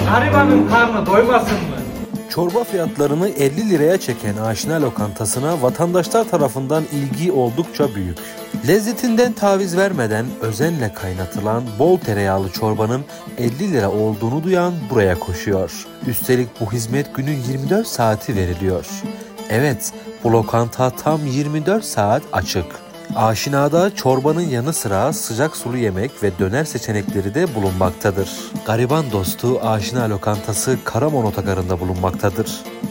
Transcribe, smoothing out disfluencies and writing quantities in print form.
Garibanın karnı doymasın mı? Çorba fiyatlarını 50 liraya çeken Aşina Lokantası'na vatandaşlar tarafından ilgi oldukça büyük. Lezzetinden taviz vermeden özenle kaynatılan bol tereyağlı çorbanın 50 lira olduğunu duyan buraya koşuyor. Üstelik bu hizmet günün 24 saati veriliyor. Evet, bu lokanta tam 24 saat açık. Aşina'da çorbanın yanı sıra sıcak sulu yemek ve döner seçenekleri de bulunmaktadır. Gariban dostu Aşina Lokantası Karaman Otogarı'nda bulunmaktadır.